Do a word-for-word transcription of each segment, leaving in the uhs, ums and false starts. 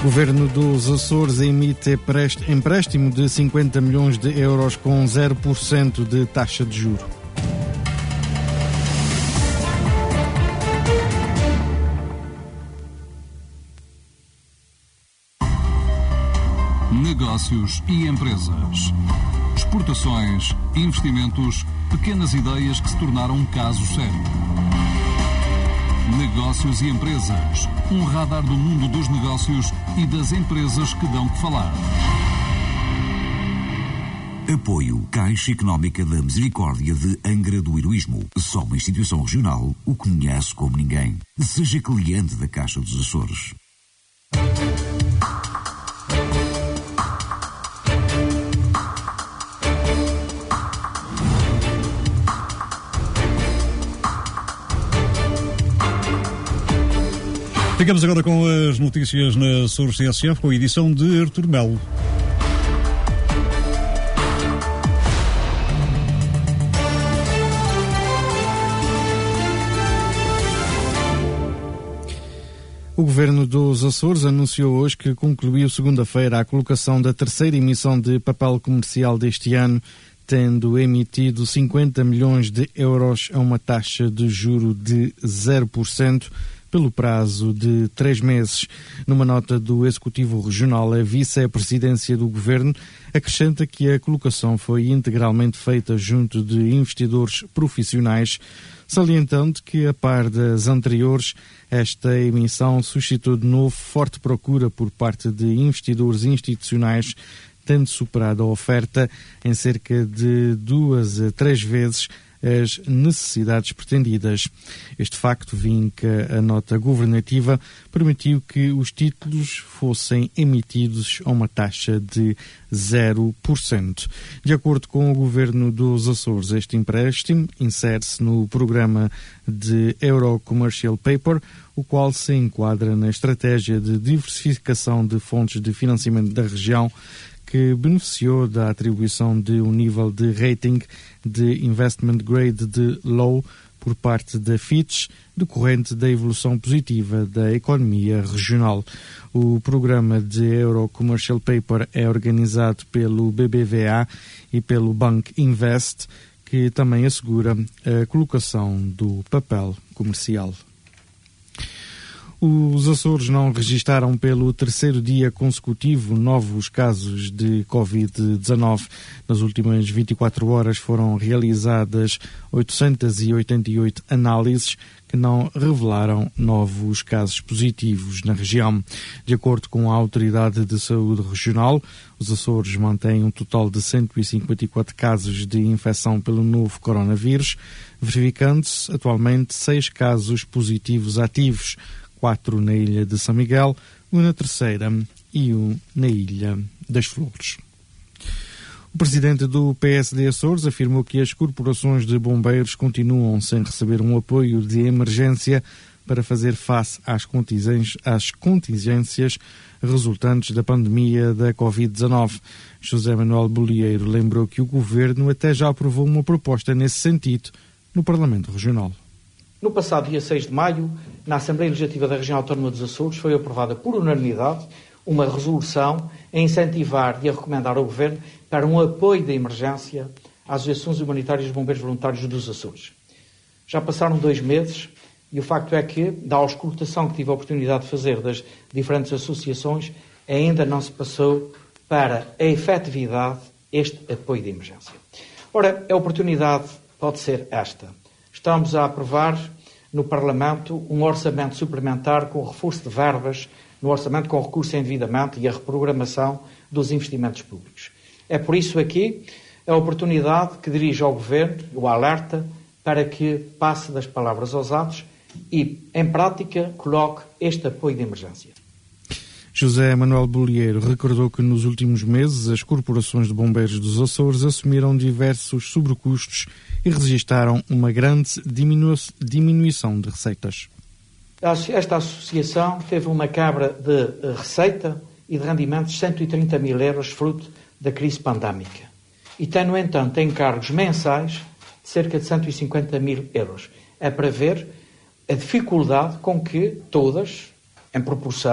O Governo dos Açores emite empréstimo de cinquenta milhões de euros com zero por cento de taxa de juro. Negócios e empresas. Exportações, investimentos, pequenas ideias que se tornaram um caso sério. Negócios e empresas. Um radar do mundo dos negócios e das empresas que dão que falar. Apoio Caixa Económica da Misericórdia de Angra do Heroísmo. Só uma instituição regional o conhece como ninguém. Seja cliente da Caixa dos Açores. Ficamos agora com as notícias na Açores C S F, com a edição de Artur Melo. O Governo dos Açores anunciou hoje que concluiu segunda-feira a colocação da terceira emissão de papel comercial deste ano, tendo emitido cinquenta milhões de euros a uma taxa de juro de zero por cento pelo prazo de três meses. Numa nota do Executivo Regional, a Vice-Presidência do Governo acrescenta que a colocação foi integralmente feita junto de investidores profissionais, salientando que, a par das anteriores, esta emissão suscitou de novo forte procura por parte de investidores institucionais, tendo superado a oferta em cerca de duas a três vezes as necessidades pretendidas. Este facto vinca a nota governativa permitiu que os títulos fossem emitidos a uma taxa de zero por cento. De acordo com o Governo dos Açores, este empréstimo insere-se no programa de Euro Commercial Paper, o qual se enquadra na estratégia de diversificação de fontes de financiamento da região, que beneficiou da atribuição de um nível de rating de Investment Grade de Low por parte da Fitch, decorrente da evolução positiva da economia regional. O programa de Euro Commercial Paper é organizado pelo B B V A e pelo Bank Invest, que também assegura a colocação do papel comercial. Os Açores não registaram pelo terceiro dia consecutivo novos casos de covid dezanove. Nas últimas vinte e quatro horas foram realizadas oitocentas e oitenta e oito análises que não revelaram novos casos positivos na região. De acordo com a Autoridade de Saúde Regional, os Açores mantêm um total de cento e cinquenta e quatro casos de infecção pelo novo coronavírus, verificando-se atualmente seis casos positivos ativos, quatro na Ilha de São Miguel, um na Terceira e um na Ilha das Flores. O presidente do P S D Açores afirmou que as corporações de bombeiros continuam sem receber um apoio de emergência para fazer face às contingências, às contingências resultantes da pandemia da covid dezanove. José Manuel Bolieiro lembrou que o Governo até já aprovou uma proposta nesse sentido no Parlamento Regional. No passado dia seis de maio, na Assembleia Legislativa da Região Autónoma dos Açores, foi aprovada por unanimidade uma resolução a incentivar e a recomendar ao Governo para um apoio de emergência às associações humanitárias de bombeiros voluntários dos Açores. Já passaram dois meses e o facto é que, da auscultação que tive a oportunidade de fazer das diferentes associações, ainda não se passou para a efetividade este apoio de emergência. Ora, a oportunidade pode ser esta. Estamos a aprovar no Parlamento um orçamento suplementar com reforço de verbas no orçamento com recurso em endividamento e a reprogramação dos investimentos públicos. É por isso aqui a oportunidade que dirijo ao Governo, o alerta, para que passe das palavras aos atos e, em prática, coloque este apoio de emergência. José Manuel Bolieiro recordou que nos últimos meses as corporações de bombeiros dos Açores assumiram diversos sobrecustos e registaram uma grande diminu- diminuição de receitas. Esta associação teve uma quebra de receita e de rendimentos de cento e trinta mil euros, fruto da crise pandémica. E tem, no entanto, encargos mensais de cerca de cento e cinquenta mil euros. É para ver a dificuldade com que todas, em proporção,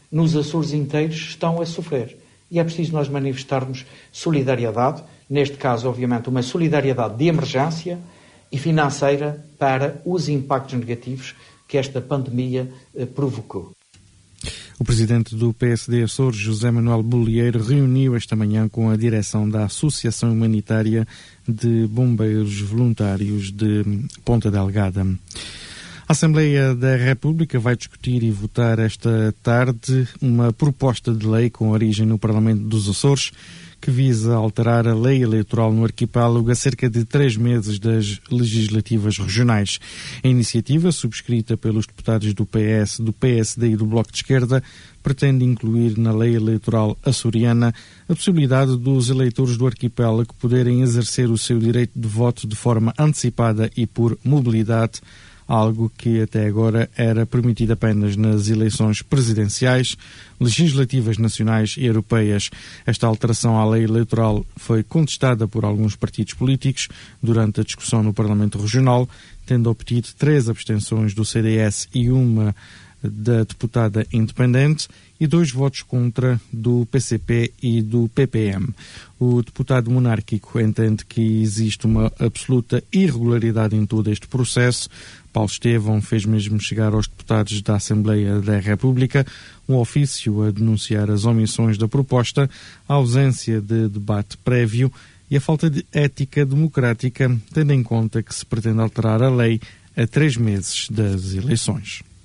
nos Açores inteiros estão a sofrer. E é preciso nós manifestarmos solidariedade, neste caso, obviamente, uma solidariedade de emergência e financeira para os impactos negativos que esta pandemia eh, provocou. O presidente do P S D Açores, José Manuel Bolieiro, reuniu esta manhã com a direção da Associação Humanitária de Bombeiros Voluntários de Ponta Delgada. A Assembleia da República vai discutir e votar esta tarde uma proposta de lei com origem no Parlamento dos Açores que visa alterar a lei eleitoral no arquipélago a cerca de três meses das legislativas regionais. A iniciativa, subscrita pelos deputados do P S, do P S D e do Bloco de Esquerda, pretende incluir na lei eleitoral açoriana a possibilidade dos eleitores do arquipélago poderem exercer o seu direito de voto de forma antecipada e por mobilidade, algo que até agora era permitido apenas nas eleições presidenciais, legislativas nacionais e europeias. Esta alteração à lei eleitoral foi contestada por alguns partidos políticos durante a discussão no Parlamento Regional, tendo obtido três abstenções do C D S e uma da deputada independente e dois votos contra do P C P e do P P M. O deputado monárquico entende que existe uma absoluta irregularidade em todo este processo. Paulo Estevão fez mesmo chegar aos deputados da Assembleia da República um ofício a denunciar as omissões da proposta, a ausência de debate prévio e a falta de ética democrática, tendo em conta que se pretende alterar a lei a três meses das eleições.